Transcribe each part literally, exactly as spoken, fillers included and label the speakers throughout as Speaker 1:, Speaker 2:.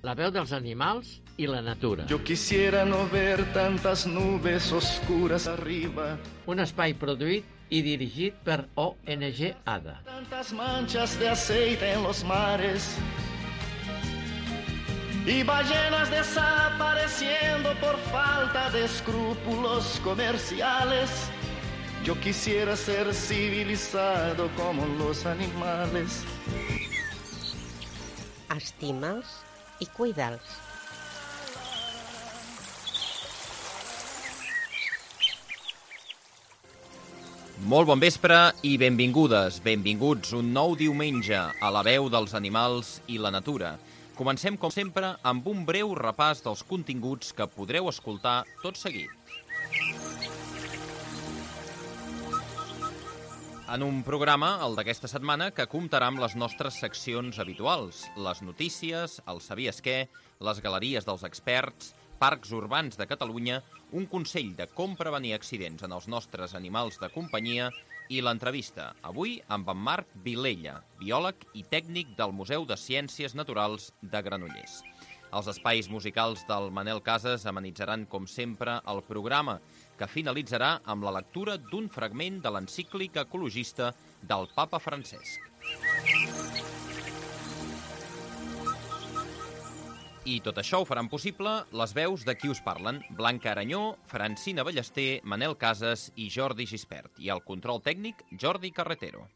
Speaker 1: La veu dels animals i la natura.
Speaker 2: Yo quisiera no ver tantas nubes oscuras arriba.
Speaker 1: Un espai produït i dirigit per O N G ADA.
Speaker 2: Tantas manchas de aceite en los mares. Y ballenas desapareciendo por falta de escrúpulos comerciales. Yo quisiera ser civilizado como los animales.
Speaker 3: Estima'ls i cuida'ls.
Speaker 4: Molt bon vespre i benvingudes, benvinguts un nou diumenge a la veu dels animals i la natura. Comencem, com sempre, amb un breu repàs dels continguts que podreu escoltar tot seguit. En un programa, el d'aquesta setmana, que comptarà amb les nostres seccions habituals, les notícies, el sabies què, les galeries dels experts, parcs urbans de Catalunya, un consell de com prevenir accidents en els nostres animals de companyia i l'entrevista, avui amb en Marc Vilella, biòleg i tècnic del Museu de Ciències Naturals de Granollers. Els espais musicals del Manel Casas amenitzaran, com sempre, el programa, que finalitzarà amb la lectura d'un fragment de l'encíclica ecologista del Papa Francesc. I tot això ho faran possible les veus de qui us parlen: Blanca Aranyó, Francina Ballester, Manel Casas i Jordi Gispert. I al control tècnic, Jordi Carretero.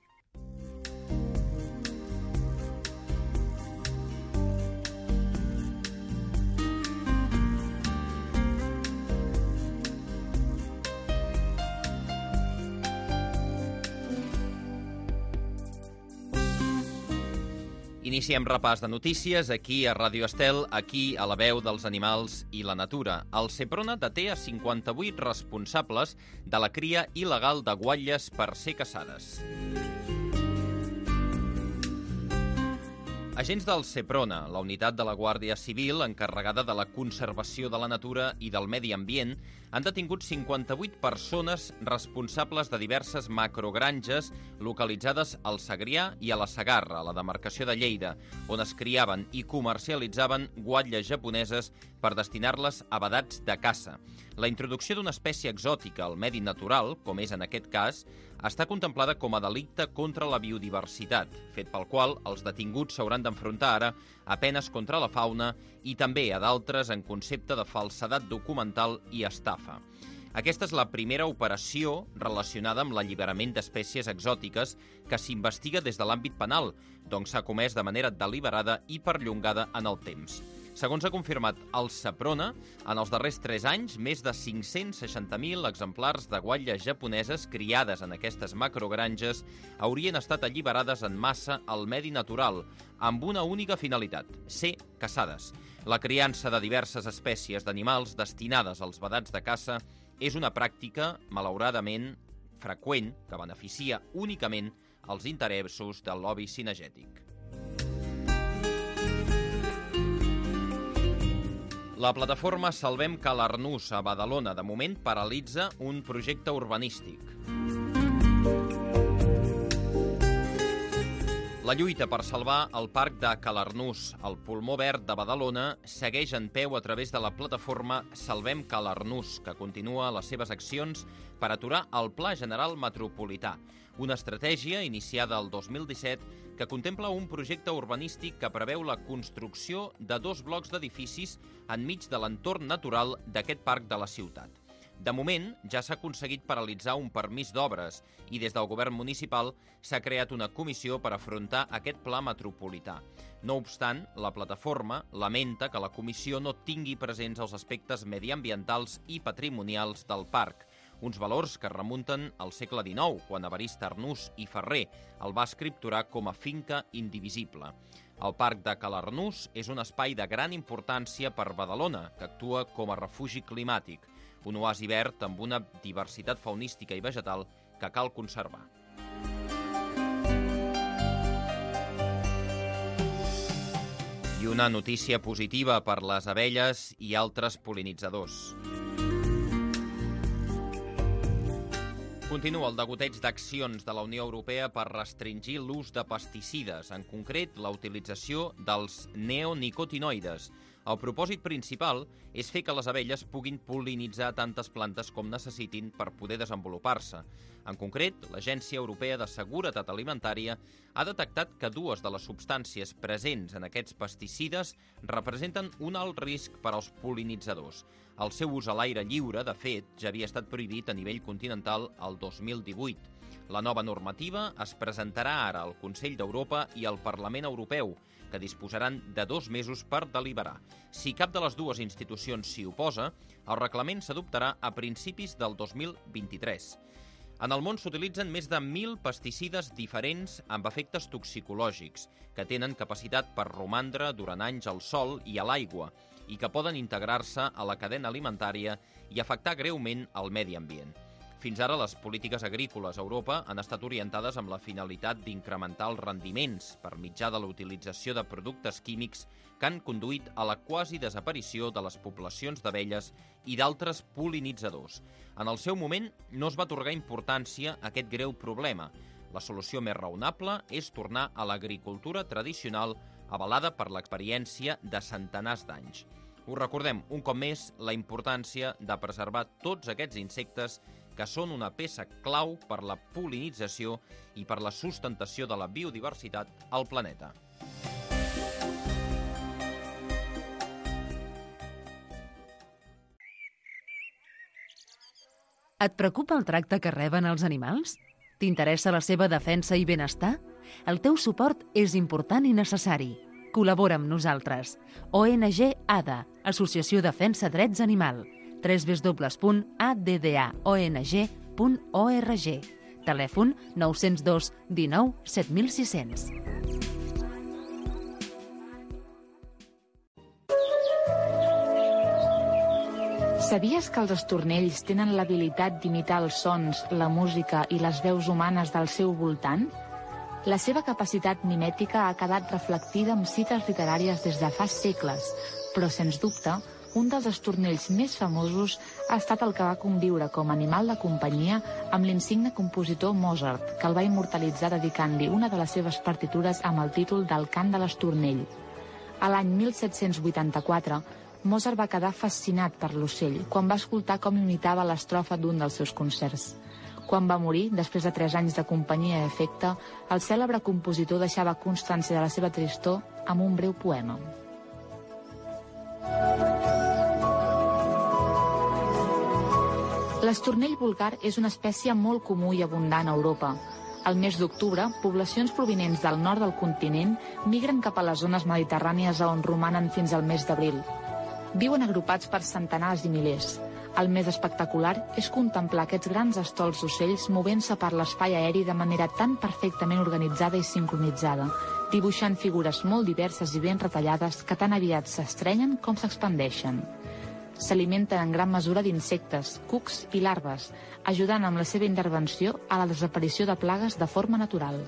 Speaker 4: Iniciem repàs de notícies aquí a Ràdio Estel, aquí a la veu dels animals i la natura. El Seprona deté a cinquanta-vuit responsables de la cria il·legal de guatlles per ser caçades. Agents del Seprona, la unitat de la Guàrdia Civil encarregada de la conservació de la natura i del medi ambient, han detingut cinquanta-vuit persones responsables de diverses macrogranges localitzades al Segrià i a la Segarra, a la demarcació de Lleida, on es criaven i comercialitzaven guatlles japoneses per destinar-les a vedats de caça. La introducció d'una espècie exòtica al medi natural, com és en aquest cas, està contemplada com a delicte contra la biodiversitat, fet pel qual els detinguts s'hauran d'enfrontar ara a penes contra la fauna i també a d'altres en concepte de falsedat documental i estafa. Aquesta és la primera operació relacionada amb l'alliberament d'espècies exòtiques que s'investiga des de l'àmbit penal, doncs s'ha comès de manera deliberada i perllongada en el temps. Segons ha confirmat el Seprona, en els darrers tres anys, més de cinc-cents seixanta mil exemplars de guatlles japoneses criades en aquestes macrogranges haurien estat alliberades en massa al medi natural, amb una única finalitat: ser caçades. La criança de diverses espècies d'animals destinades als vedats de caça és una pràctica, malauradament, freqüent, que beneficia únicament els interessos del lobby cinegètic. La plataforma Salvem Calarnús a Badalona, de moment, paralitza un projecte urbanístic. La lluita per salvar el parc de Calarnús, el pulmó verd de Badalona, segueix en peu a través de la plataforma Salvem Calarnús, que continua les seves accions per aturar el Pla General Metropolità, una estratègia iniciada el dos mil disset que contempla un projecte urbanístic que preveu la construcció de dos blocs d'edificis enmig de l'entorn natural d'aquest parc de la ciutat. De moment, ja s'ha aconseguit paralitzar un permís d'obres i des del govern municipal s'ha creat una comissió per afrontar aquest pla metropolità. No obstant, la plataforma lamenta que la comissió no tingui presents els aspectes mediambientals i patrimonials del parc, uns valors que remunten al segle dinou, quan Evarist Arnús i Ferrer el va escripturar com a finca indivisible. El Parc de Calarnús és un espai de gran importància per Badalona, que actua com a refugi climàtic, un oasi verd amb una diversitat faunística i vegetal que cal conservar. I una notícia positiva per les abelles i altres pol·linitzadors. Continua el degoteig d'accions de la Unió Europea per restringir l'ús de pesticides, en concret la utilització dels neonicotinoides. El propòsit principal és fer que les abelles puguin pol·linitzar tantes plantes com necessitin per poder desenvolupar-se. En concret, l'Agència Europea de Seguretat Alimentària ha detectat que dues de les substàncies presents en aquests pesticides representen un alt risc per als pol·linitzadors. El seu ús a l'aire lliure, de fet, ja havia estat prohibit a nivell continental el dos mil divuit. La nova normativa es presentarà ara al Consell d'Europa i al Parlament Europeu, que disposaran de dos mesos per deliberar. Si cap de les dues institucions s'hi oposa, el reglament s'adoptarà a principis del dos mil vint-i-tres. En el món s'utilitzen més de mil pesticides diferents amb efectes toxicològics, que tenen capacitat per romandre durant anys al sol i a l'aigua i que poden integrar-se a la cadena alimentària i afectar greument el medi ambient. Fins ara, les polítiques agrícoles a Europa han estat orientades amb la finalitat d'incrementar els rendiments per mitjà de la utilització de productes químics que han conduït a la quasi desaparició de les poblacions d'abelles i d'altres pol·linitzadors. En el seu moment, no es va atorgar importància a aquest greu problema. La solució més raonable és tornar a l'agricultura tradicional avalada per l'experiència de centenars d'anys. Us recordem, un cop més, la importància de preservar tots aquests insectes que són una peça clau per la pol·linització i per la sustentació de la biodiversitat al planeta.
Speaker 5: Et preocupa el tracte que reben els animals? T'interessa la seva defensa i benestar? El teu suport és important i necessari. Col·labora amb nosaltres. O N G A D A, Associació Defensa Drets Animal. w w w punt a d d a o n g punt org. Telèfon nou zero dos dinou set mil sis cents.
Speaker 6: Sabies que els estornells tenen l'habilitat d'imitar els sons, la música i les veus humanes del seu voltant? La seva capacitat mimètica ha quedat reflectida en cites literàries des de fa segles, però, sens dubte, un dels estornells més famosos ha estat el que va conviure com a animal de companyia amb l'insigne compositor Mozart, que el va immortalitzar dedicant-li una de les seves partitures amb el títol del Cant de l'estornell. A l'any mil set-cents vuitanta-quatre, Mozart va quedar fascinat per l'ocell quan va escoltar com imitava l'estrofa d'un dels seus concerts. Quan va morir, després de tres anys de companyia i efecte, el cèlebre compositor deixava constància de la seva tristor amb un breu poema. L'estornell vulgar és una espècie molt comú i abundant a Europa. Al mes d'octubre, poblacions provinents del nord del continent migren cap a les zones mediterrànies on romanen fins al mes d'abril. Viuen agrupats per centenars i milers. El més espectacular és contemplar aquests grans estols d'ocells movent-se per l'espai aeri de manera tan perfectament organitzada i sincronitzada, dibuixant figures molt diverses i ben retallades que tan aviat s'estrenyen com s'expandeixen. S'alimenten en gran mesura d'insectes, cucs i larves, ajudant amb la seva intervenció a la desaparició de plagues de forma natural.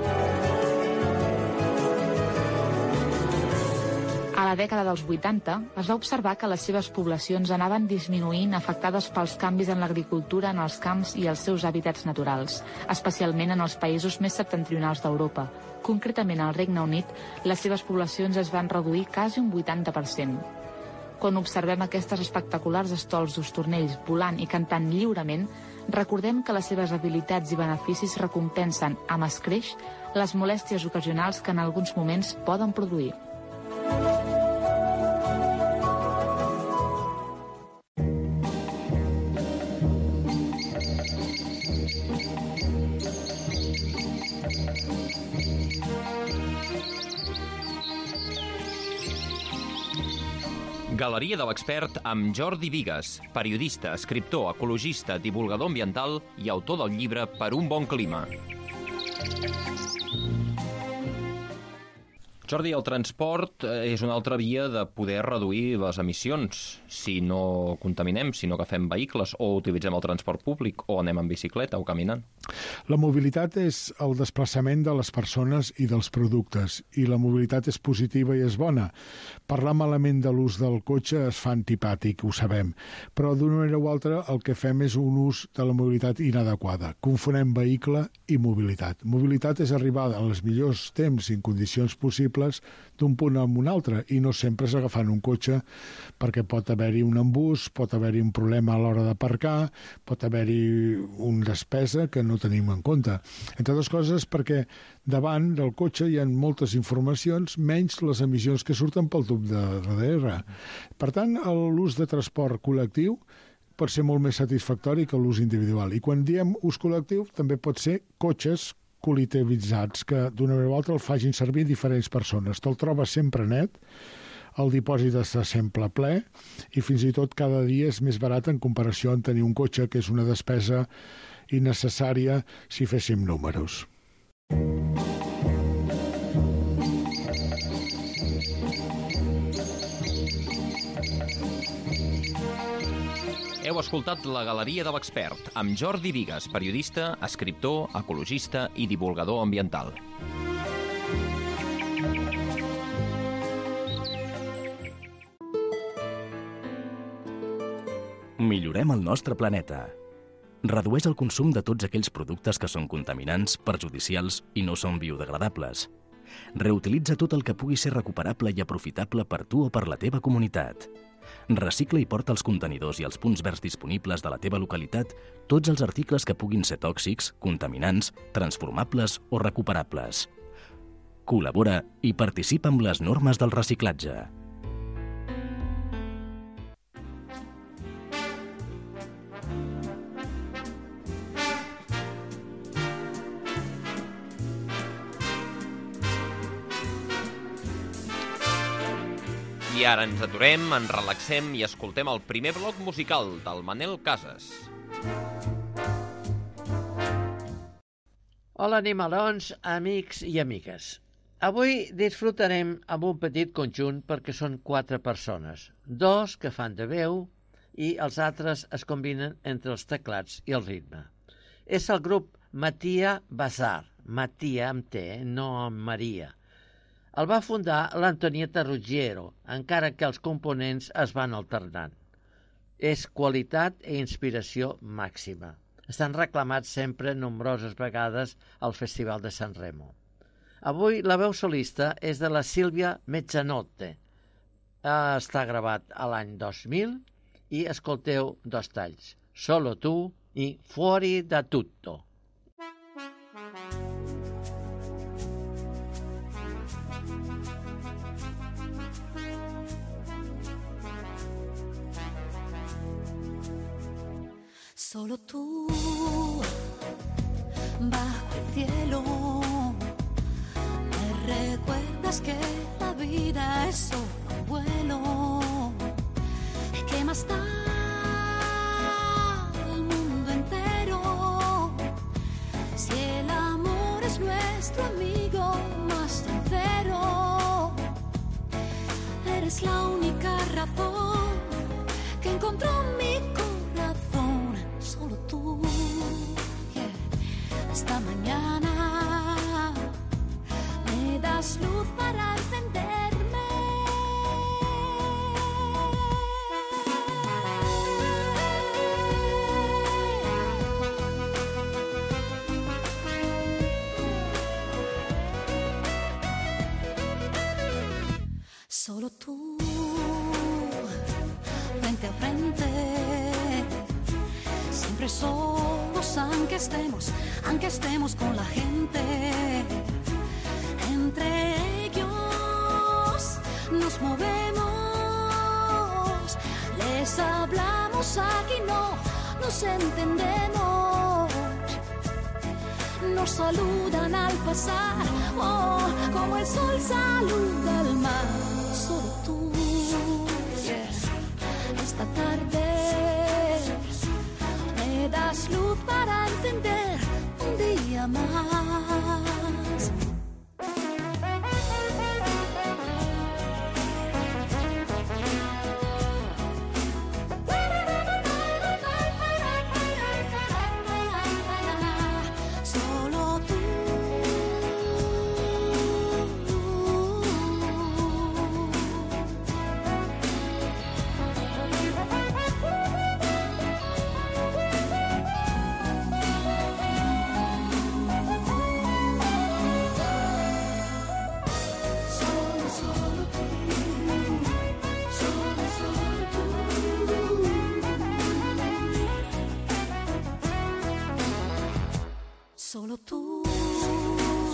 Speaker 6: A la dècada dels vuitanta es va observar que les seves poblacions anaven disminuint afectades pels canvis en l'agricultura en els camps i els seus hàbitats naturals, especialment en els països més septentrionals d'Europa. Concretament al Regne Unit, les seves poblacions es van reduir quasi un vuitanta per cent. Quan observem aquestes espectaculars estols d'estornells volant i cantant lliurement, recordem que les seves habilitats i beneficis recompensen amb escreix les molèsties ocasionals que en alguns moments poden produir.
Speaker 4: Galeria de l'expert amb Jordi Bigues, periodista, escriptor, ecologista, divulgador ambiental i autor del llibre Per un bon clima. Jordi, el transport és una altra via de poder reduir les emissions si no contaminem, si no agafem vehicles o utilitzem el transport públic o anem en bicicleta o caminant.
Speaker 7: La mobilitat és el desplaçament de les persones i dels productes, i la mobilitat és positiva i és bona. Parlar malament de l'ús del cotxe es fa antipàtic, ho sabem, però d'una manera o altra el que fem és un ús de la mobilitat inadequada. Confonem vehicle i mobilitat. Mobilitat és arribar als millors temps i en condicions possibles d'un punt a un altre, i no sempre és agafant un cotxe, perquè pot haver-hi un embús, pot haver-hi un problema a l'hora d'aparcar, pot haver-hi una despesa que no tenim en compte. Entre altres coses perquè davant del cotxe hi ha moltes informacions, menys les emissions que surten pel tub de darrere. Per tant, l'ús de transport col·lectiu pot ser molt més satisfactori que l'ús individual. I quan diem ús col·lectiu, també pot ser cotxes col·lectivitzats, que d'una manera o altra el facin servir diferents persones. Te'l trobes sempre net, el dipòsit està sempre ple i fins i tot cada dia és més barat en comparació amb tenir un cotxe, que és una despesa innecessària si féssim números.
Speaker 4: Heu escoltat La Galeria de l'Expert, amb Jordi Bigues, periodista, escriptor, ecologista i divulgador ambiental.
Speaker 8: Millorem el nostre planeta. Redueix el consum de tots aquells productes que són contaminants, perjudicials i no són biodegradables. Reutilitza tot el que pugui ser recuperable i aprofitable per tu o per la teva comunitat. Recicla i porta als contenidors i als punts verds disponibles de la teva localitat tots els articles que puguin ser tòxics, contaminants, transformables o recuperables. Col·labora i participa amb les normes del reciclatge.
Speaker 4: I ara ens aturem, ens relaxem i escoltem el primer bloc musical del Manel Casas.
Speaker 1: Hola, animalons, amics i amigues. Avui disfrutarem amb un petit conjunt perquè són quatre persones. Dos que fan de veu i els altres es combinen entre els teclats i el ritme. És el grup Matia Bazar, Matia amb T, no amb Maria. El va fundar l'Antonieta Ruggiero, encara que els components es van alternant. És qualitat i inspiració màxima. Estan reclamats sempre nombroses vegades al Festival de San Remo. Avui la veu solista és de la Sílvia Mezzanotte. Està gravat a l'any dos mil i escolteu dos talls, Solo tu i Fuori da tutto.
Speaker 9: Solo tú, bajo el cielo, me recuerdas que la vida es solo un vuelo. ¿Qué más da el mundo entero si el amor es nuestro amigo más sincero? Eres la única razón que encontró mi corazón. Solo tú, yeah. Esta mañana me das luz para encenderme. Solo tú, frente a frente. Siempre solos, aunque estemos, aunque estemos con la gente. Entre ellos nos movemos, les hablamos aquí, no nos entendemos. Nos saludan al pasar, oh, como el sol saluda al mar. Solo tú, yeah. Esta tarde me das luz para encender un día más.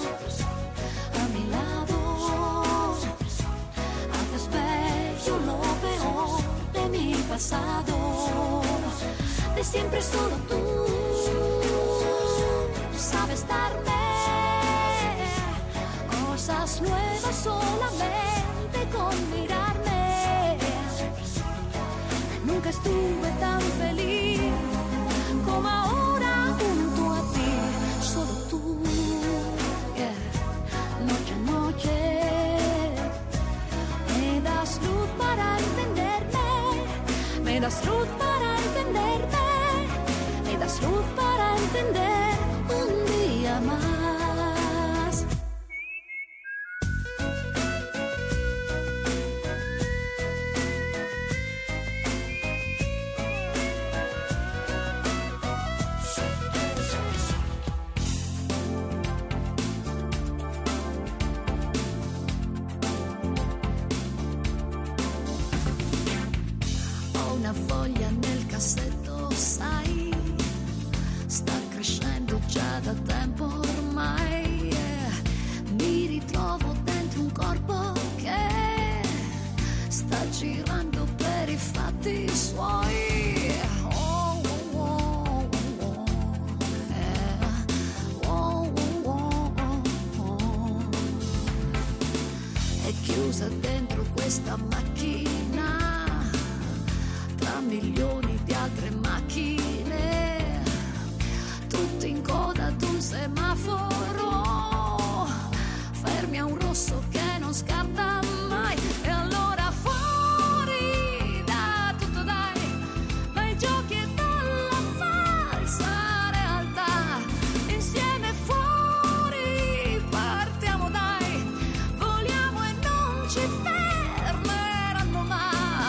Speaker 9: a mi lado. Haces bello lo peor de mi pasado. De siempre solo tú sabes darme cosas nuevas solamente con mirarme. Nunca estuve tan feliz como ahora junto a ti. Solo tú, yeah. Noche a noche me das luz para entenderme. Me das luz para entenderme. Me das luz para entender un día más. Ho una foglia nel cassetto, sai, sta crescendo già da tempo ormai, yeah. Mi ritrovo dentro un corpo che sta girando per i fatti suoi. Oh, oh, oh, oh, yeah. Oh, oh, oh, oh. È chiusa dentro questa macchina tra milioni di altre macchine, tutti in coda ad un semaforo, fermi a un rosso che non scarta mai. E allora fuori da tutto dai, dai giochi e dalla falsa realtà, insieme fuori partiamo dai, voliamo e non ci fermeranno mai.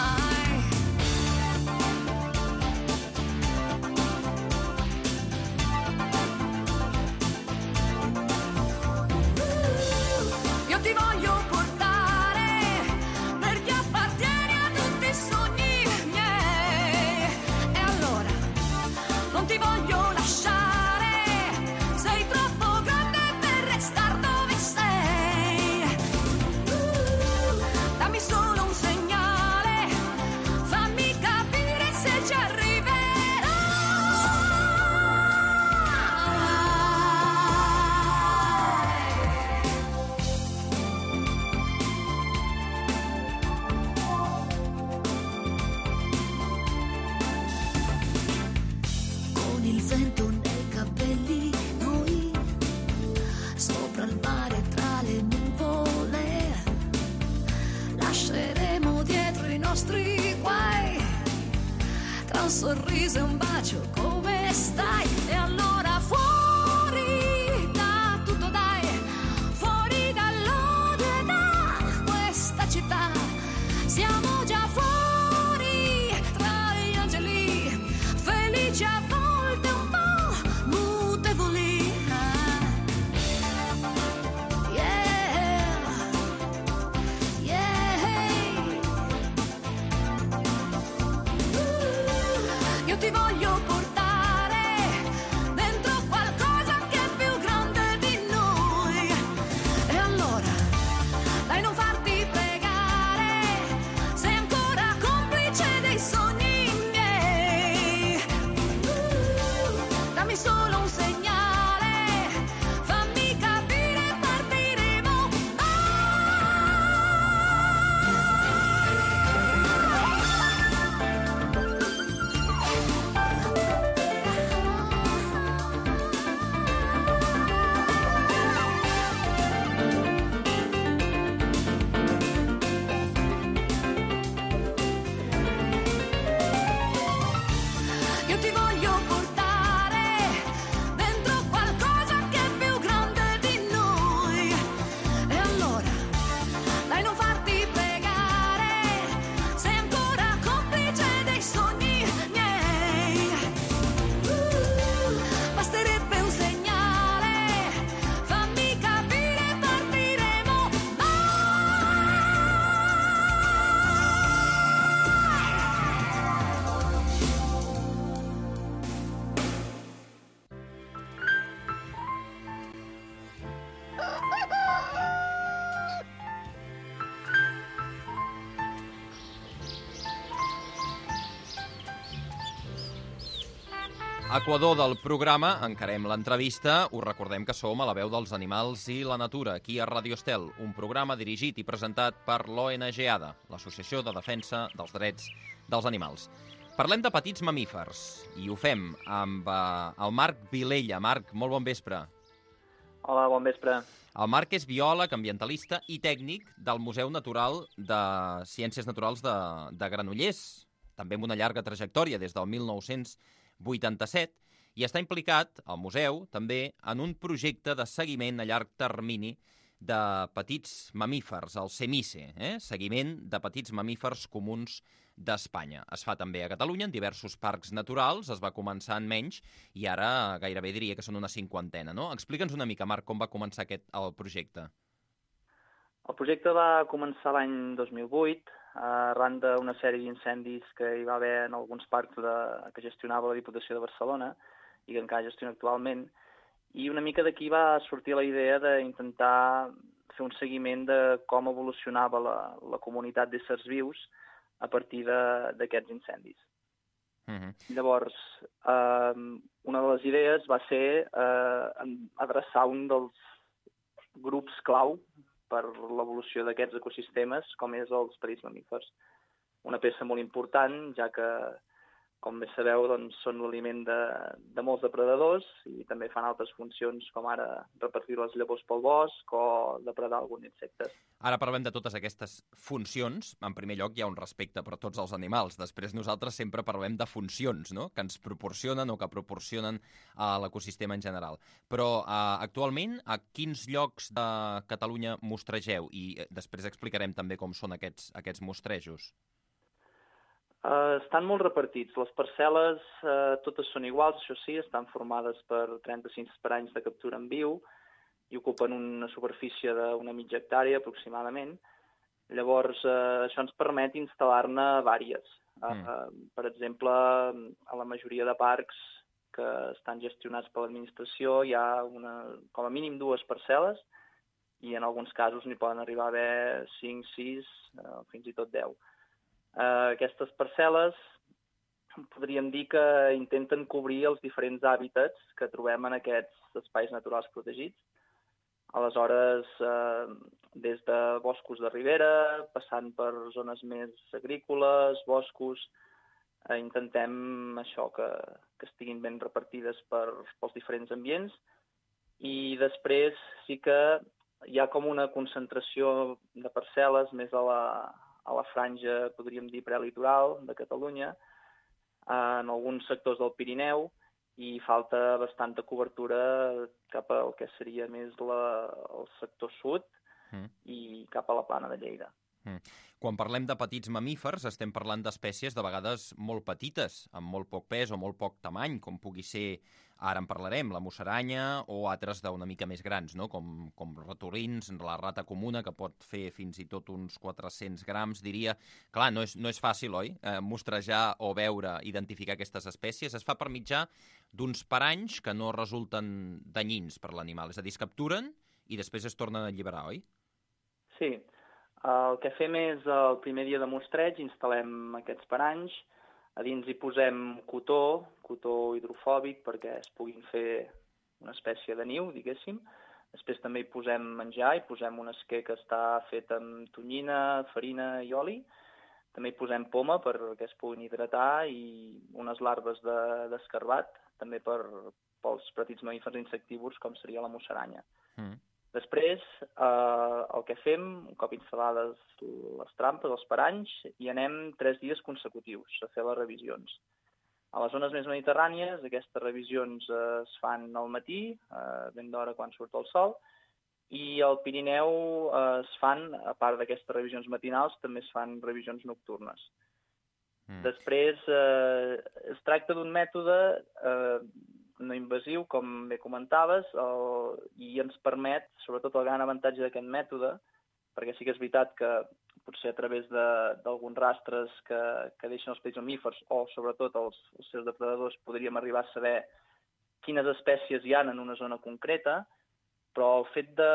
Speaker 9: Io ti voglio portare perché appartieni a tutti i sogni miei. E allora non ti voglio lasciare, sei troppo grande per restar dove sei. Dammi solo un segnale, fammi capire se ci con il vento nei capelli, noi sopra il mare tra le nuvole, lasceremo dietro i nostri guai, tra un sorriso e un bacio come stai. E allora fuori da tutto dai, fuori dall'odio e da questa città, siamo già fuori tra gli angeli, felici a volte un po' mutevoli. Yeah, yeah. Io ti voglio
Speaker 4: Equador del programa, encarem l'entrevista. Us recordem que som a la veu dels animals i la natura, aquí a Radio Estel, un programa dirigit i presentat per l'O N G A D A, l'Associació de Defensa dels Drets dels Animals. Parlem de petits mamífers i ho fem amb eh, el Marc Vilella. Marc, molt bon vespre.
Speaker 10: Hola, bon vespre.
Speaker 4: El Marc és biòleg, ambientalista i tècnic del Museu Natural de Ciències Naturals de, de Granollers, també amb una llarga trajectòria des del mil nou-cents vuitanta-set, i està implicat, al museu, també en un projecte de seguiment a llarg termini de petits mamífers, el CEMICE, eh? Seguiment de petits mamífers comuns d'Espanya. Es fa també a Catalunya, en diversos parcs naturals, es va començar en menys, i ara gairebé diria que són una cinquantena, no? Explica'ns una mica, Marc, com va començar aquest, el projecte.
Speaker 10: El projecte va començar l'any dos mil vuit, arran d'una sèrie d'incendis que hi va haver en alguns parcs de, que gestionava la Diputació de Barcelona i que encara gestiona actualment, i una mica d'aquí va sortir la idea d'intentar fer un seguiment de com evolucionava la, la comunitat d'éssers vius a partir d'aquests incendis.
Speaker 4: Uh-huh.
Speaker 10: Llavors, eh, una de les idees va ser eh, adreçar un dels grups clau per l'evolució d'aquests ecosistemes, com és els petits mamífers. Una peça molt important, ja que, com bé sabeu, doncs, són l'aliment de, de molts depredadors i també fan altres funcions, com ara repartir les llavors pel bosc o depredar alguns insectes.
Speaker 4: Ara parlem de totes aquestes funcions. En primer lloc, hi ha un respecte per tots els animals. Després nosaltres sempre parlem de funcions, no?, que ens proporcionen o que proporcionen a l'ecosistema en general. Però eh, actualment, a quins llocs de Catalunya mostregeu? I eh, després explicarem també com són aquests, aquests mostrejos.
Speaker 10: Uh, estan molt repartits. Les parcel·les uh, totes són iguals, això sí, estan formades per trenta-cinc esperanys de captura en viu i ocupen una superfície d'una mitja hectàrea aproximadament. Llavors, uh, això ens permet instal·lar-ne vàries. Uh, mm. uh, per exemple, a la majoria de parcs que estan gestionats per l'administració hi ha una, com a mínim dues parcel·les i en alguns casos n'hi poden arribar a haver cinc, sis, uh, fins i tot deu. Uh, aquestes parcel·les podríem dir que intenten cobrir els diferents hàbitats que trobem en aquests espais naturals protegits. Aleshores, eh, des de boscos de ribera, passant per zones més agrícoles, boscos, eh, intentem això, que, que estiguin ben repartides per, pels diferents ambients. I després sí que hi ha com una concentració de parcel·les més a la, a la franja, podríem dir, prelitoral de Catalunya, en alguns sectors del Pirineu, i falta bastanta cobertura cap al que seria més la, el sector sud mm. i cap a la plana de Lleida.
Speaker 4: Mm. Quan parlem de petits mamífers, estem parlant d'espècies de vegades molt petites, amb molt poc pes o molt poc tamany, com pugui ser, ara en parlarem, la musaranya o altres d'una mica més grans, no? com, com ratolins, la rata comuna, que pot fer fins i tot uns quatre-cents grams, diria. Clar, no és, no és fàcil, oi?, eh, mostrejar o veure, identificar aquestes espècies. Es fa per mitjà d'uns paranys que no resulten danyins per l'animal, és a dir, es capturen i després es tornen a alliberar, oi?
Speaker 10: Sí. El que fem és, el primer dia de mostreig, instal·lem aquests paranys, a dins hi posem cotó, cotó hidrofòbic, perquè es puguin fer una espècie de niu, diguéssim. Després també hi posem menjar, hi posem un esquer que està fet amb tonyina, farina i oli. També hi posem poma perquè es puguin hidratar i unes larves d'escarbat, de, també per, pels petits mamífers insectívors, com seria la musaranya. Mm. Després, eh, el que fem, un cop instal·lades les trampes, els paranys, hi anem tres dies consecutius a fer les revisions. A les zones més mediterrànies, aquestes revisions eh, es fan al matí, eh, ben d'hora quan surt el sol, i al Pirineu eh, es fan, a part d'aquestes revisions matinals, també es fan revisions nocturnes. Mm. Després, eh, es tracta d'un mètode eh, no invasiu, com bé comentaves, el, i ens permet, sobretot el gran avantatge d'aquest mètode, perquè sí que és veritat que potser a través d'alguns rastres que, que deixen els petits mamífers o sobretot els, els seus depredadors podríem arribar a saber quines espècies hi ha en una zona concreta, però el fet de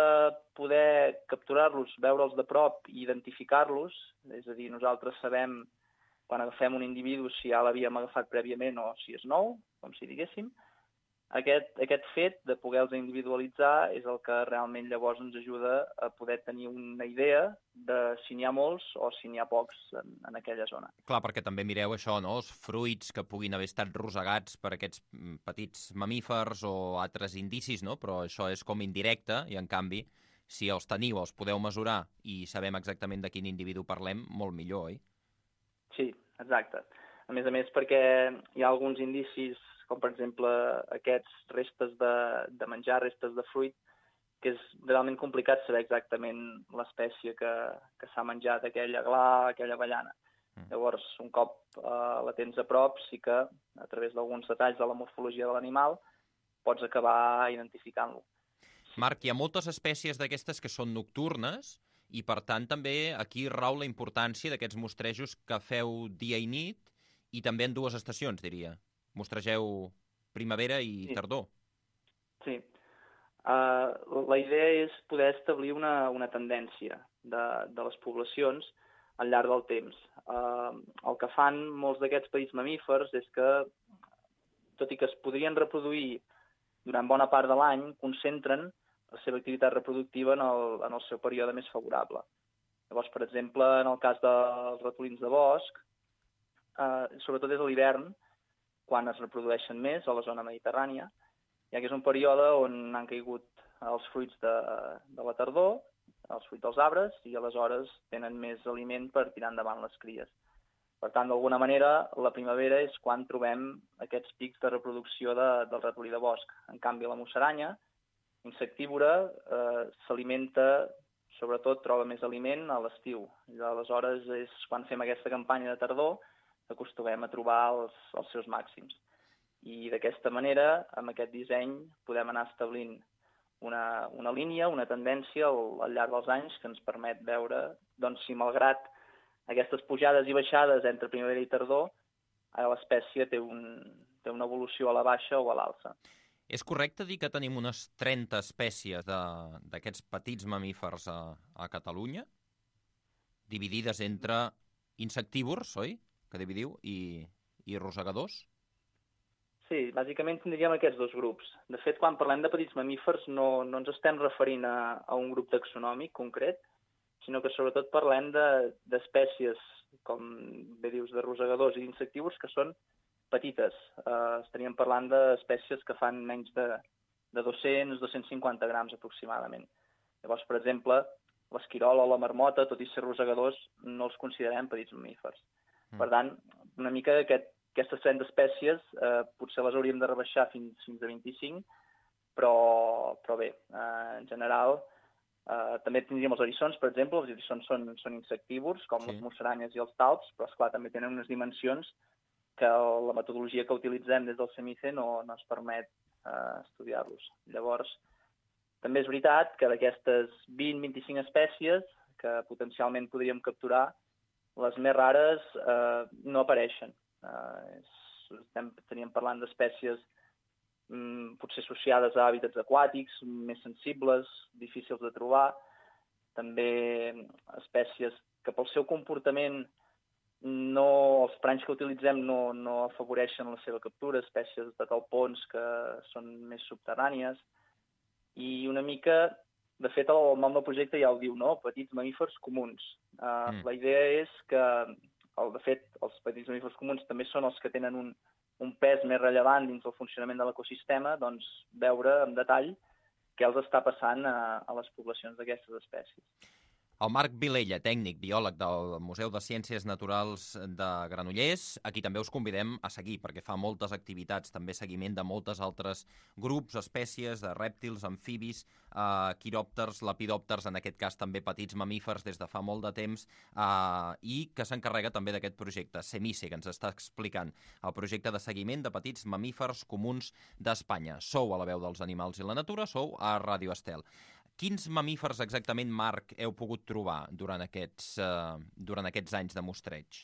Speaker 10: poder capturar-los, veure'ls de prop i identificar-los, és a dir, nosaltres sabem quan agafem un individu, si ja l'havíem agafat prèviament o si és nou, com si diguéssim. Aquest, aquest fet de poder-los individualitzar és el que realment llavors ens ajuda a poder tenir una idea de si n'hi ha molts o si n'hi ha pocs en, en aquella zona.
Speaker 4: Clar, perquè també mireu això, no? Els fruits que puguin haver estat rosegats per aquests petits mamífers o altres indicis, no? Però això és com indirecte i, en canvi, si els teniu, els podeu mesurar i sabem exactament de quin individu parlem, molt millor, oi?
Speaker 10: Sí, exacte. A més a més, perquè hi ha alguns indicis, com per exemple aquests restes de, de menjar, restes de fruit, que és realment complicat saber exactament l'espècie que, que s'ha menjat, aquella gla, aquella avellana. Mm. Llavors, un cop eh, la tens a prop, sí que, a través d'alguns detalls de la morfologia de l'animal, pots acabar identificant-lo.
Speaker 4: Marc, hi ha moltes espècies d'aquestes que són nocturnes i, per tant, també aquí rau la importància d'aquests mostrejos que feu dia i nit i també en dues estacions, diria. Mostregeu primavera i
Speaker 10: sí.
Speaker 4: tardor.
Speaker 10: Sí. Uh, la idea és poder establir una, una tendència de, de les poblacions al llarg del temps. Uh, el que fan molts d'aquests petits mamífers és que, tot i que es podrien reproduir durant bona part de l'any, concentren la seva activitat reproductiva en el, en el seu període més favorable. Llavors, per exemple, en el cas dels ratolins de bosc, uh, sobretot és a l'hivern, quan es reprodueixen més a la zona mediterrània, ja que és un període on han caigut els fruits de, de la tardor, els fruits dels arbres, i aleshores tenen més aliment per tirar endavant les cries. Per tant, d'alguna manera, la primavera és quan trobem aquests pics de reproducció de, del ratolí de bosc. En canvi, la musaranya, insectívora, eh, s'alimenta, sobretot troba més aliment a l'estiu. I aleshores és quan fem aquesta campanya de tardor, acostumem a trobar els, els seus màxims. I d'aquesta manera, amb aquest disseny, podem anar establint una, una línia, una tendència al, al llarg dels anys que ens permet veure doncs, si, malgrat aquestes pujades i baixades entre primavera i tardor, l'espècie té, un, té una evolució a la baixa o a l'alça.
Speaker 4: És correcte dir que tenim unes trenta espècies d'aquests petits mamífers a, a Catalunya, dividides entre insectívors, oi?, que dividiu, i, i rosegadors?
Speaker 10: Sí, bàsicament tindríem aquests dos grups. De fet, quan parlem de petits mamífers no, no ens estem referint a, a un grup taxonòmic concret, sinó que sobretot parlem d'espècies, de, com bé dius, de rosegadors i insectívors que són petites. Uh, estaríem parlant d'espècies que fan menys de, de dos-cents a dos-cents cinquanta grams aproximadament. Llavors, per exemple, l'esquirol o la marmota, tot i ser rosegadors, no els considerem petits mamífers. Mm. Per tant, una mica aquest, aquestes trenta espècies eh, potser les hauríem de rebaixar fins, fins a vint-i-cinc, però, però bé, eh, en general eh, també tindríem els eriçons, per exemple. Els eriçons són, són insectívors, com sí. les musaranyes i els talps, però esclar, també tenen unes dimensions que la metodologia que utilitzem des del CEMICE no, no ens permet eh, estudiar-los. Llavors, també és veritat que d'aquestes vint a vint-i-cinc espècies que potencialment podríem capturar, les més rares eh, no apareixen. Eh, és, estem, teníem parlant d'espècies mm, potser associades a hàbitats aquàtics, més sensibles, difícils de trobar. També espècies que pel seu comportament no, els paranys que utilitzem no, no afavoreixen la seva captura, espècies de talpons que són més subterrànies. I una mica, de fet, el nom del projecte ja ho diu, no? Petits mamífers comuns. Uh, mm. La idea és que, el, de fet, els petits mamífers comuns també són els que tenen un, un pes més rellevant dins del funcionament de l'ecosistema, doncs veure en detall què els està passant a, a les poblacions d'aquestes espècies.
Speaker 4: El Marc Vilella, tècnic, biòleg del Museu de Ciències Naturals de Granollers. Aquí també us convidem a seguir, perquè fa moltes activitats, també seguiment de moltes altres grups, espècies, de rèptils, amfibis, eh, quiròpters, lepidòpters, en aquest cas també petits mamífers des de fa molt de temps, eh, i que s'encarrega també d'aquest projecte, CEMICE, que ens està explicant el projecte de seguiment de petits mamífers comuns d'Espanya. Sou a la veu dels animals i la natura, sou a Ràdio Estel. Quins mamífers exactament, Marc, heu pogut trobar durant aquests, eh, durant aquests anys de mostreig?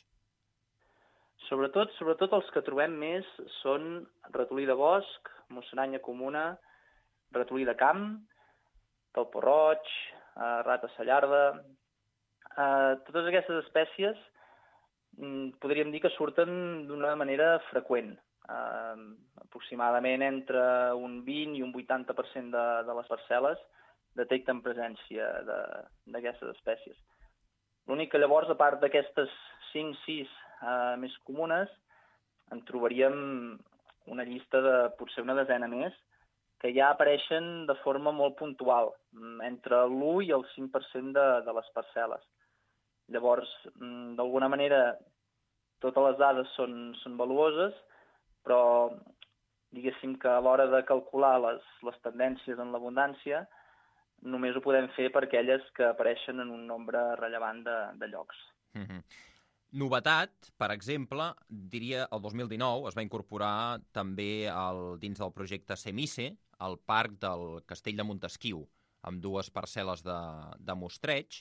Speaker 10: Sobretot, sobretot els que trobem més són ratolí de bosc, musaranya comuna, ratolí de camp, talpó roig, eh, rata sallarda. Eh, totes aquestes espècies podríem dir que surten d'una manera freqüent. Eh, aproximadament entre un vint i un vuitanta per cent de, de les parcel·les detecten presència d'aquestes espècies. L'únic que llavors, a part d'aquestes cinc sis eh, més comunes, en trobaríem una llista de potser una desena més, que ja apareixen de forma molt puntual, entre l'u i el cinc per cent de, de les parcel·les. Llavors, d'alguna manera, totes les dades són, són valuoses, però diguéssim que a l'hora de calcular les, les tendències en l'abundància, només ho podem fer per aquelles que apareixen en un nombre rellevant de, de llocs.
Speaker 4: Mm-hmm. Novetat, per exemple, diria el dos mil dinou es va incorporar també el, dins del projecte Semice, al parc del Castell de Montesquiu, amb dues parcel·les de, de mostreig,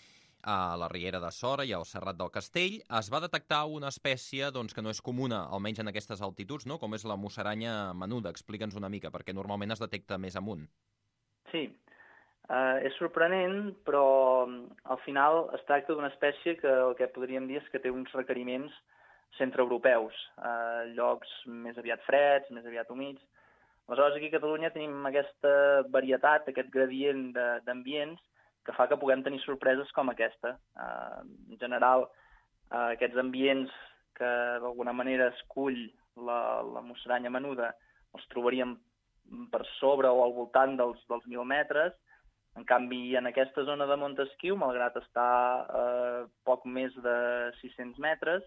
Speaker 4: a la Riera de Sora i al Serrat del Castell. Es va detectar una espècie doncs, que no és comuna, almenys en aquestes altituds, no? Com és la musaranya menuda. Explica'ns una mica, perquè normalment es detecta més amunt.
Speaker 10: Sí, Uh, és sorprenent, però al final es tracta d'una espècie que el que podríem dir és que té uns requeriments centreeuropeus, uh, llocs més aviat freds, més aviat humits. Aleshores, aquí a Catalunya tenim aquesta varietat, aquest gradient d'ambients que fa que puguem tenir sorpreses com aquesta. Uh, en general, uh, aquests ambients que d'alguna manera escull la, la musaranya menuda els trobaríem per sobre o al voltant dels, dels mil metres. En canvi, en aquesta zona de Montesquiu, malgrat estar eh, poc més de sis-cents metres,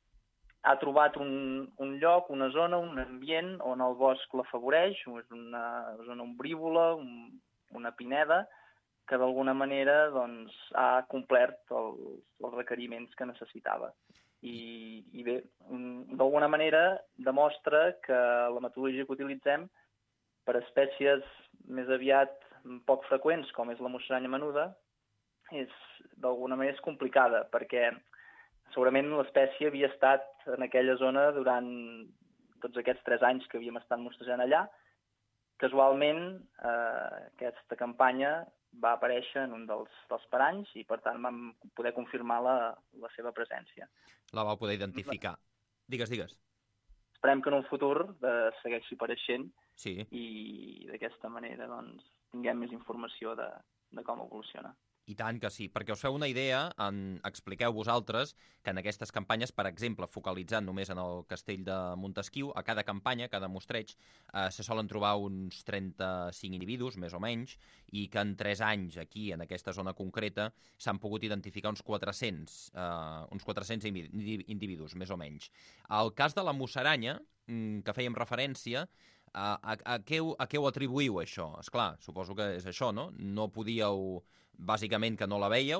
Speaker 10: ha trobat un, un lloc, una zona, un ambient on el bosc l'afavoreix, és una zona ombrívola, un, una pineda, que d'alguna manera doncs, ha complert els, els requeriments que necessitava. I, i bé, d'alguna manera demostra que la metodologia que utilitzem per espècies més aviat poc freqüents, com és la musaranya menuda, és d'alguna manera és complicada, perquè segurament l'espècie havia estat en aquella zona durant tots aquests tres anys que havíem estat mostrejant allà. Casualment, eh, aquesta campanya va aparèixer en un dels, dels paranys i, per tant, vam poder confirmar la, la seva presència.
Speaker 4: La vau poder identificar. Digues, digues.
Speaker 10: Esperem que en un futur eh, segueixi apareixent
Speaker 4: sí.
Speaker 10: I d'aquesta manera doncs, tinguem més informació de, de com evoluciona.
Speaker 4: I tant que sí, perquè us feu una idea, en, expliqueu vosaltres que en aquestes campanyes, per exemple, focalitzant només en el castell de Montesquiu, a cada campanya, a cada mostreig, eh, se solen trobar uns trenta-cinc individus, més o menys, i que en tres anys aquí, en aquesta zona concreta, s'han pogut identificar uns quatre-cents, eh, uns quatre-cents individus, més o menys. El cas de la musaranya, que fèiem referència, a, a, a, què, a què ho atribuïu, això? Esclar, suposo que és això, no? No podíeu... Bàsicament que no la veieu,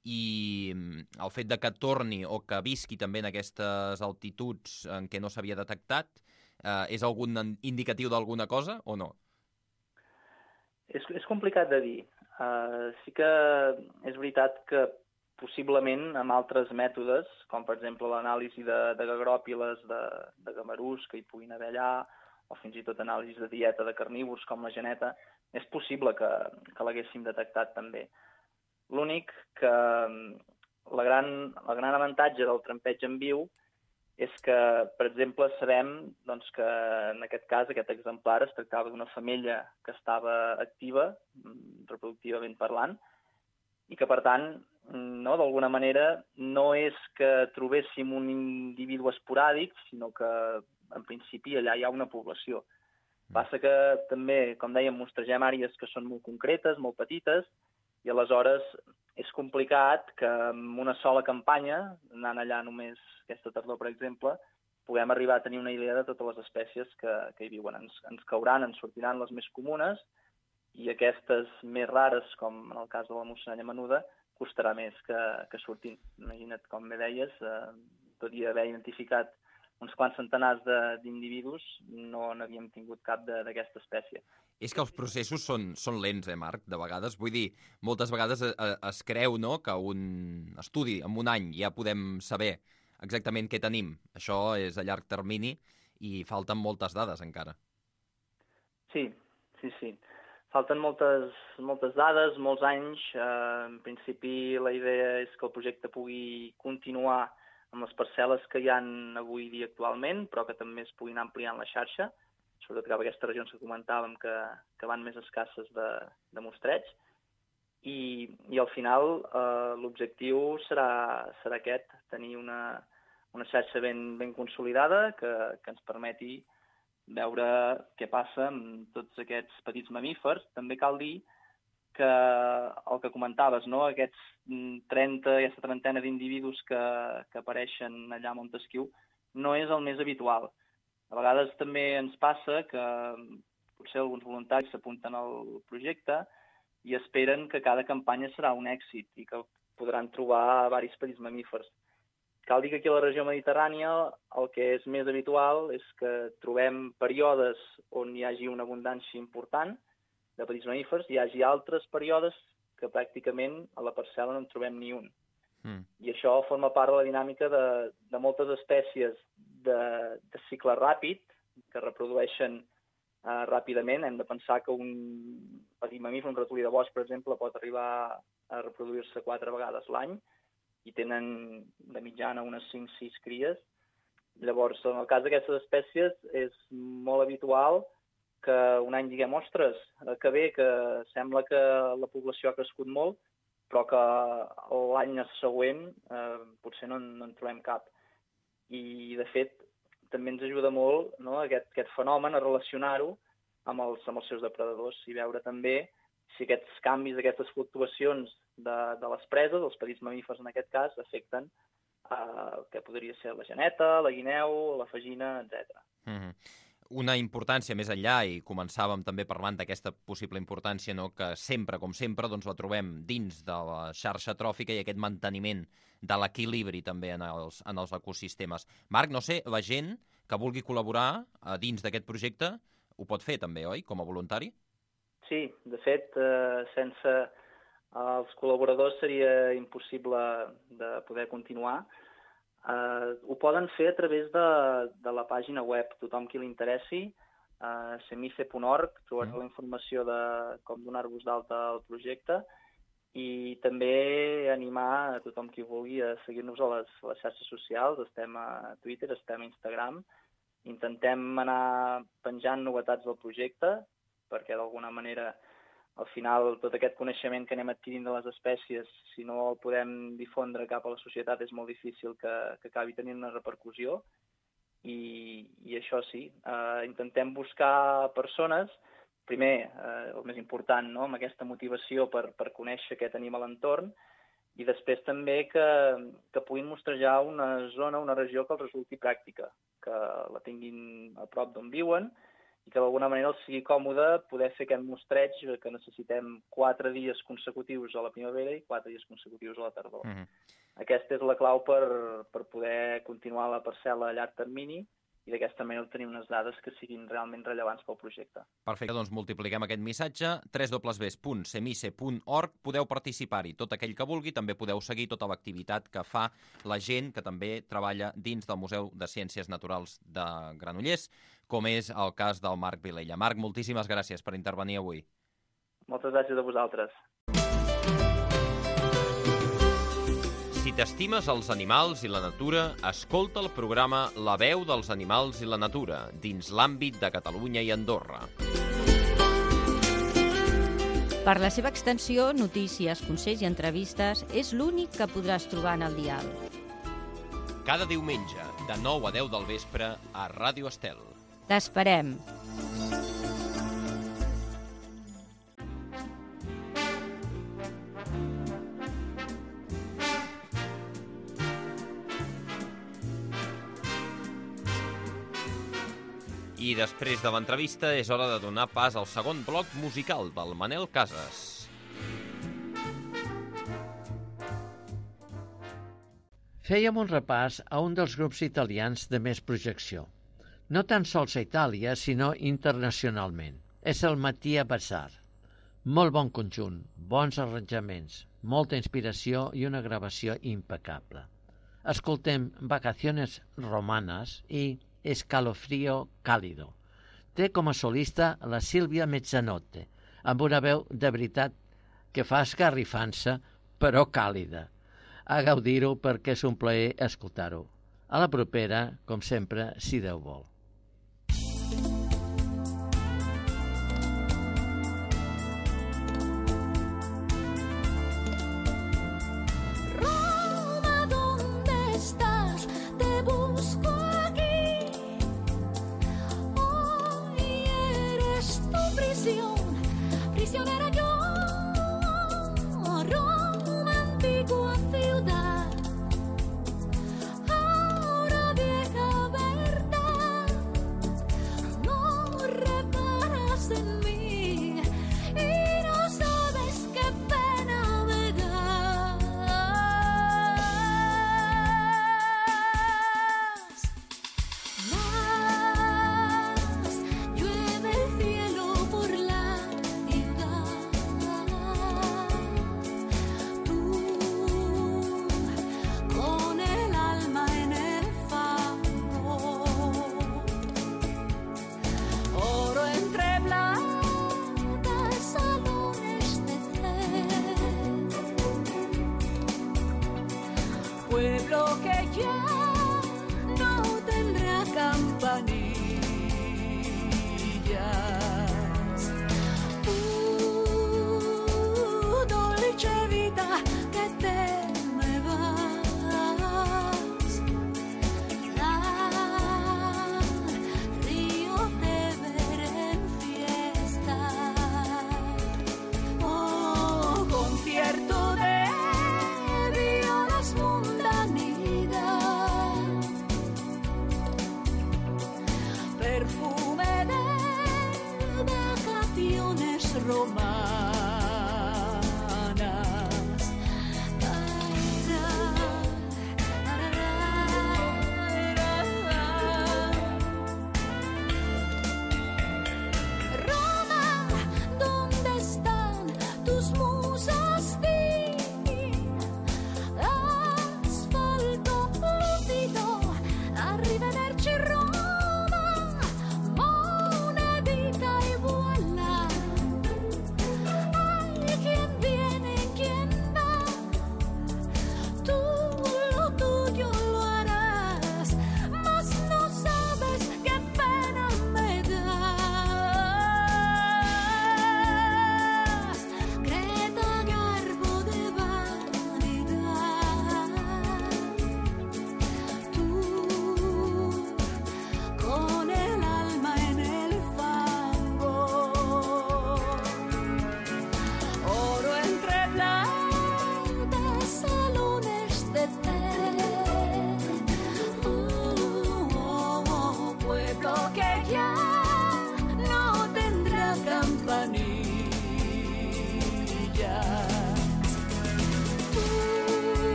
Speaker 4: i el fet de que torni o que visqui també en aquestes altituds en què no s'havia detectat, eh, és algun indicatiu d'alguna cosa o no?
Speaker 10: És, és complicat de dir. Uh, sí que és veritat que possiblement amb altres mètodes, com per exemple l'anàlisi de, de gagròpiles, de, de gamarús que hi puguin haver allà, o fins i tot anàlisi de dieta de carnívors com la geneta, és possible que, que l'haguéssim detectat també. L'únic que la gran, el gran avantatge del trampeig en viu és que, per exemple, sabem doncs, que en aquest cas, aquest exemplar, es tractava d'una femella que estava activa, reproductivament parlant, i que, per tant, no, d'alguna manera, no és que trobéssim un individu esporàdic, sinó que, en principi, allà hi ha una població. Passa que també, com dèiem, mostregem àrees que són molt concretes, molt petites, i aleshores és complicat que amb una sola campanya, anant allà només aquesta tardor, per exemple, puguem arribar a tenir una idea de totes les espècies que, que hi viuen. Ens, ens cauran, ens sortiran les més comunes, i aquestes més rares, com en el cas de la musaranya menuda, costarà més que, que surtin. Imagina't, com bé deies, eh, tot i haver identificat uns quants centenars d'individus, no n'havíem tingut cap d'aquesta espècie.
Speaker 4: És que els processos són, són lents, eh, Marc, de vegades. Vull dir, moltes vegades es, es creu, no?, que un estudi en un any ja podem saber exactament què tenim. Això és a llarg termini i falten moltes dades encara.
Speaker 10: Sí, sí, sí. Falten moltes, moltes dades, molts anys. Eh, en principi la idea és que el projecte pugui continuar amb les parcel·les que hi ha avui dia actualment, però que també es puguin ampliar en la xarxa, sobretot cap a aquestes regions que comentàvem que, que van més escasses de, de mostreig. I, i al final eh, l'objectiu serà, serà aquest, tenir una, una xarxa ben, ben consolidada que, que ens permeti veure què passa amb tots aquests petits mamífers. També cal dir que el que comentaves, no? Aquests trenta, aquesta trentena d'individus que, que apareixen allà a Montesquiu, no és el més habitual. A vegades també ens passa que potser alguns voluntaris s'apunten al projecte i esperen que cada campanya serà un èxit i que podran trobar diversos petits mamífers. Cal dir que aquí a la regió mediterrània el que és més habitual és que trobem períodes on hi hagi una abundància important de petits mamífers i hi hagi altres períodes que pràcticament a la parcel·la no en trobem ni un. Mm. I això forma part de la dinàmica de, de moltes espècies de, de cicle ràpid que reprodueixen uh, ràpidament. Hem de pensar que un petit mamífer, un ratolí de bosc, per exemple, pot arribar a reproduir-se quatre vegades l'any i tenen de mitjana unes cinc sis cries. Llavors, en el cas d'aquestes espècies, és molt habitual que un any diguem, ostres, que bé, que sembla que la població ha crescut molt, però que l'any següent eh, potser no, no en trobem cap. I, de fet, també ens ajuda molt, no, aquest, aquest fenomen a relacionar-ho amb els, amb els seus depredadors i veure també si aquests canvis, aquestes fluctuacions de, de les preses, els petits mamífers en aquest cas, afecten eh, que podria ser la geneta, la guineu, la fagina, etcètera.
Speaker 4: Mm-hmm. Una importància més enllà, i començàvem també parlant d'aquesta possible importància, no, que sempre, com sempre, doncs, la trobem dins de la xarxa tròfica i aquest manteniment de l'equilibri també en els, en els ecosistemes. Marc, no sé, la gent que vulgui col·laborar a dins d'aquest projecte ho pot fer també, oi, com a voluntari?
Speaker 10: Sí, de fet, eh, sense els col·laboradors seria impossible de poder continuar. Eh, ho poden fer a través de, de la pàgina web. Tothom qui li interessi, eh, semice punt org, trobarà mm. la informació de com donar-vos d'alta al projecte i també animar a tothom qui vulgui a seguir-nos a les, a les xarxes socials. Estem a Twitter, estem a Instagram. Intentem anar penjant novetats del projecte perquè d'alguna manera al final tot aquest coneixement que anem adquirint de les espècies, si no el podem difondre cap a la societat, és molt difícil que, que acabi tenint una repercussió. I, i això sí, eh, intentem buscar persones, primer, eh, el més important, no?, amb aquesta motivació per, per conèixer què tenim a l'entorn, i després també que, que puguin mostrejar una zona, una regió que els resulti pràctica, que la tinguin a prop d'on viuen, i que d'alguna manera els sigui còmode poder fer aquest mostreig que necessitem quatre dies consecutius a la primavera i quatre dies consecutius a la tardor. Mm-hmm. Aquesta és la clau per, per poder continuar la parcel·la a llarg termini i d'aquesta manera tenir unes dades que siguin realment rellevants pel projecte.
Speaker 4: Perfecte, doncs multipliquem aquest missatge, w w w punt semice punt org, podeu participar-hi, tot aquell que vulgui, també podeu seguir tota l'activitat que fa la gent que també treballa dins del Museu de Ciències Naturals de Granollers, com és el cas del Marc Vilella. Marc, moltíssimes gràcies per intervenir avui.
Speaker 10: Moltes gràcies a vosaltres.
Speaker 4: Si t'estimes els animals i la natura, escolta el programa La veu dels animals i la natura, dins l'àmbit de Catalunya i Andorra.
Speaker 11: Per la seva extensió, notícies, consells i entrevistes, és l'únic que podràs trobar en el dial.
Speaker 4: Cada diumenge, de nou a deu del vespre, a Ràdio Estel.
Speaker 11: T'esperem.
Speaker 4: I després de l'entrevista és hora de donar pas al segon bloc musical del Manel Casas.
Speaker 1: Fèiem un repàs a un dels grups italians de més projecció. No tan sols a Itàlia, sinó internacionalment. És el Mattia Bazar. Molt bon conjunt, bons arranjaments, molta inspiració i una gravació impecable. Escoltem Vacaciones Romanes i Escalofrío Cálido. Té com a solista la Sílvia Mezzanotte, amb una veu de veritat que fa esgarrifança, però càlida. a gaudir-ho perquè és un plaer escoltar-ho. A la propera, com sempre, si Déu vol.
Speaker 9: Prisionera yo, Roma, antigua ciudad, ahora vieja verdad, no reparas en mí y no sabes qué pena me das. Más llueve el cielo por la con el alma en el fango, oro entre plata, salones de té, pueblo que ya no tendrá campanillas. Tú, dolce vita, que te me vas, dar, río te veré en fiesta, oh, concierto de violas mundanidad, perfume de vacaciones romanas.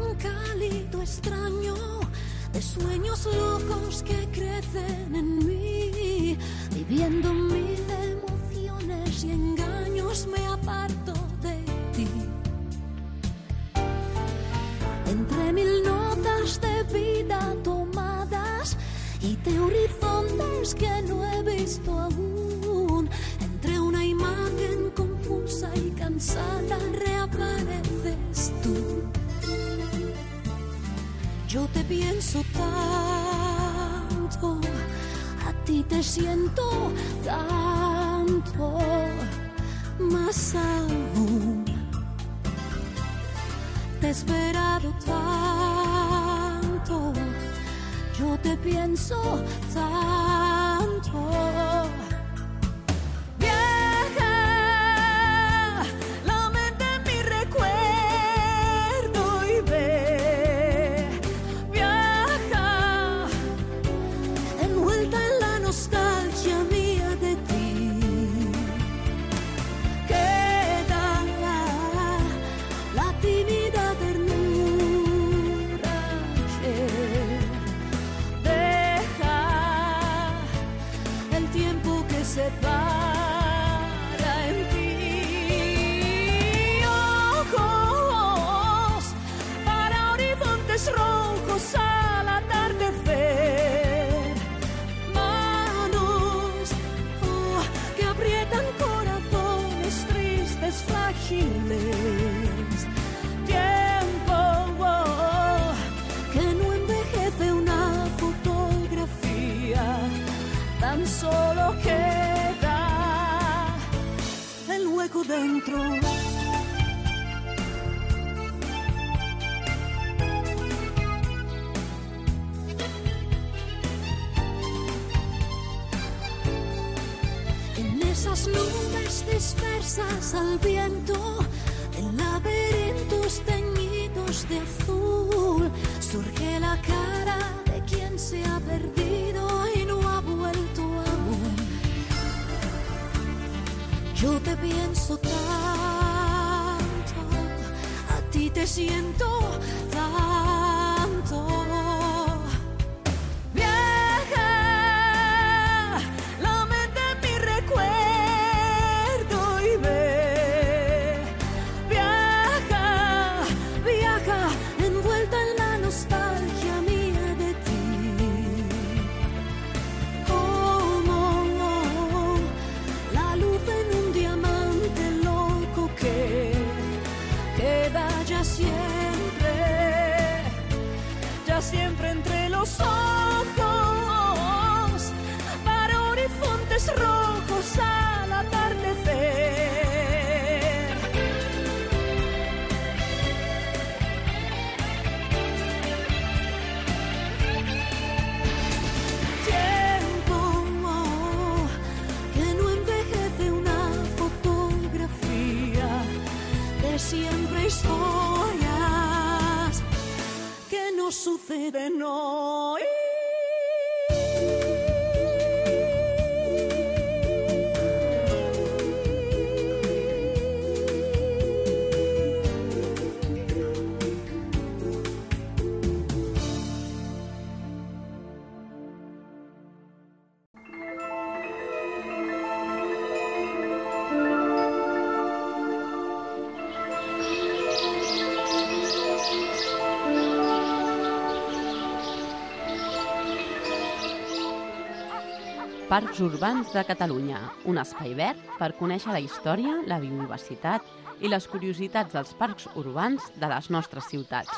Speaker 9: sueños locos que crecen en mí. viviendo mil emociones y engaños me aparto de ti. Entre mil notas de vida tomadas y de horizontes que no he visto aún, entre una imagen confusa y cansada reapareces tú. Yo te pienso tanto, a ti te siento tanto, más aún. Te he esperado tanto, yo te pienso tanto. Viaja la mente en mi recuerdo y ve. Viaja envuelta en la nostalgia mía de ti. Queda la tímida ternura que deja el tiempo que separa en ti. Ojos para horizontes rojos al atardecer. Manos oh, que aprietan corazones tristes, frágiles. Tiempo oh, que no envejece una fotografía. Tan solo queda el hueco dentro. En esas nubes dispersas al viento, en laberintos teñidos de azul, surge la cara de quien se ha perdido y no ha vuelto aún. Yo te pienso tanto, a ti te siento tanto. Viaja la mente en mi recuerdo y ve. Viaja, viaja envuelta en la nostalgia mía de ti. Como la luz en un diamante loco que queda ya siempre, ya siempre entre los ojos, para horizontes rojos al atardecer. Tiempo oh, que no envejece una fotografía, de siempre historias que no suceden hoy.
Speaker 12: Parcs Urbans de Catalunya, un espai verd per conèixer la història, la biodiversitat i les curiositats dels parcs urbans de les nostres ciutats.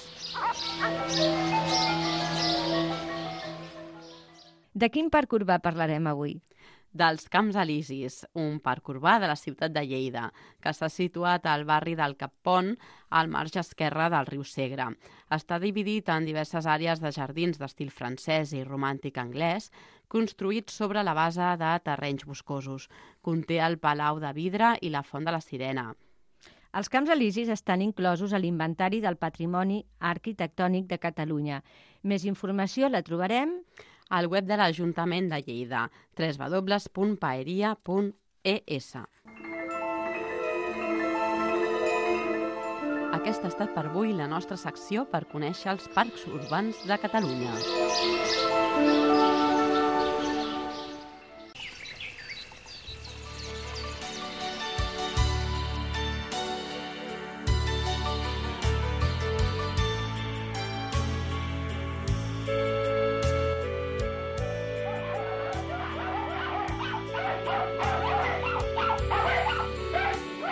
Speaker 11: De quin parc urbà parlarem avui?
Speaker 12: Dels Camps Elisis, un parc urbà de la ciutat de Lleida, que està situat al barri del Cap Pont, al marge esquerre del riu Segre. Està dividit en diverses àrees de jardins d'estil francès i romàntic anglès, construïts sobre la base de terrenys boscosos. Conté el Palau de Vidre i la Font de la Sirena.
Speaker 11: Els Camps Elisis estan inclosos a l'Inventari del Patrimoni Arquitectònic de Catalunya. Més informació la trobarem
Speaker 12: al web de l'Ajuntament de Lleida, w w w punt paeria punt e s. Aquesta ha estat per avui la nostra secció per conèixer els parcs urbans de Catalunya.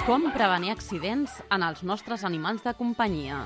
Speaker 12: Com prevenir accidents en els nostres animals de companyia.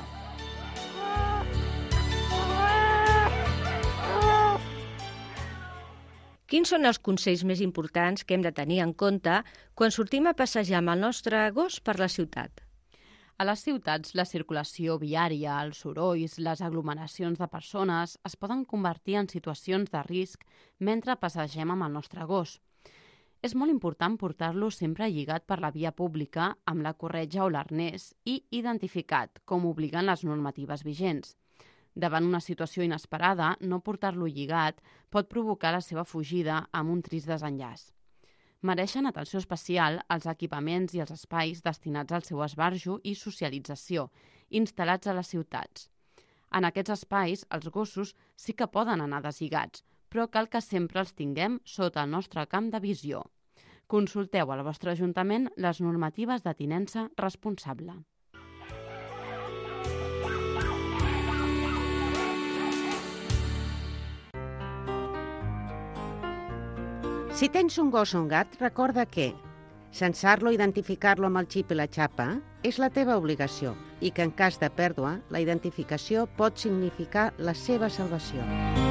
Speaker 11: Quins són els consells més importants que hem de tenir en compte quan sortim a passejar amb el nostre gos per la ciutat?
Speaker 12: A les ciutats, la circulació viària, els sorolls, les aglomeracions de persones es poden convertir en situacions de risc mentre passegem amb el nostre gos. És molt important portar-lo sempre lligat per la via pública amb la corretja o l'arnès i identificat, com obliguen les normatives vigents. Davant una situació inesperada, no portar-lo lligat pot provocar la seva fugida amb un trist desenllaç. Mereixen atenció especial els equipaments i els espais destinats al seu esbarjo i socialització, instal·lats a les ciutats. En aquests espais, els gossos sí que poden anar deslligats, però cal que sempre els tinguem sota el nostre camp de visió. Consulteu al vostre ajuntament les normatives de tinença responsable.
Speaker 3: Si tens un gos o un gat, recorda que censar-lo i identificar-lo amb el xip i la xapa és la teva obligació i que en cas de pèrdua, la identificació pot significar la seva salvació.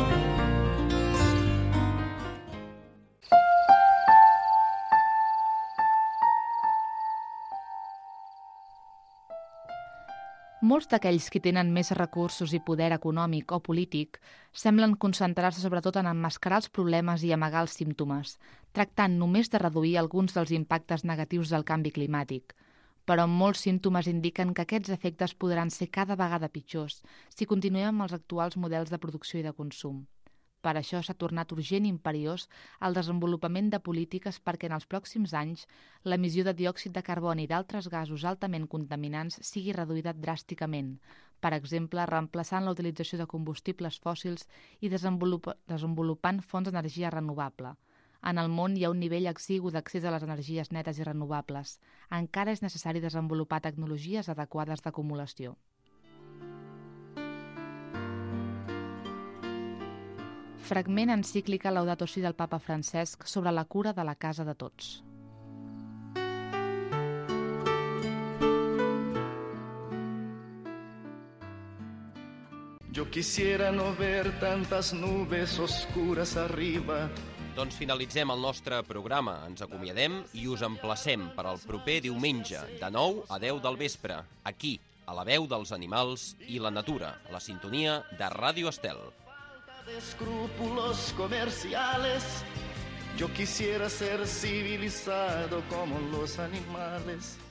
Speaker 6: Molts d'aquells que tenen més recursos i poder econòmic o polític semblen concentrar-se sobretot en emmascarar els problemes i amagar els símptomes, tractant només de reduir alguns dels impactes negatius del canvi climàtic. Però molts símptomes indiquen que aquests efectes podran ser cada vegada pitjors si continuem amb els actuals models de producció i de consum. Per això s'ha tornat urgent i imperiós el desenvolupament de polítiques perquè en els pròxims anys l'emissió de diòxid de carboni i d'altres gasos altament contaminants sigui reduïda dràsticament, per exemple, reemplaçant la utilització de combustibles fòssils i desenvolup- desenvolupant fonts d'energia renovable. En el món hi ha un nivell exigu d'accés a les energies netes i renovables. Encara és necessari desenvolupar tecnologies adequades d'acumulació. Fragment encíclica Laudato Si del papa Francesc sobre la cura de la casa de tots.
Speaker 2: Yo quisiera no ver tantas nubes oscuras arriba.
Speaker 4: Doncs finalitzem el nostre programa. Ens acomiadem i us emplacem per al proper diumenge, de nou a deu del vespre, aquí, a la veu dels animals i la natura, a la sintonia de Ràdio Estel.
Speaker 2: De escrúpulos comerciales, yo quisiera ser civilizado como los animales.